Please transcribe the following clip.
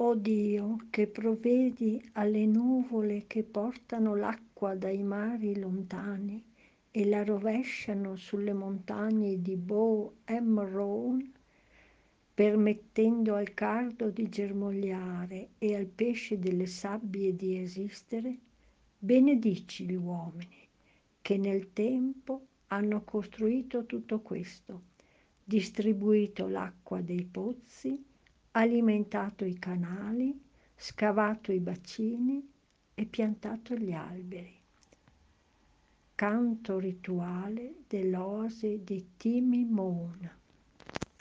O Dio, che provvedi alle nuvole che portano l'acqua dai mari lontani e la rovesciano sulle montagne di Bo Emron, permettendo al cardo di germogliare e al pesce delle sabbie di esistere, benedici gli uomini che nel tempo hanno costruito tutto questo, distribuito l'acqua dei pozzi, alimentato i canali, scavato i bacini e piantato gli alberi. Canto rituale dell'oasi di Timimon.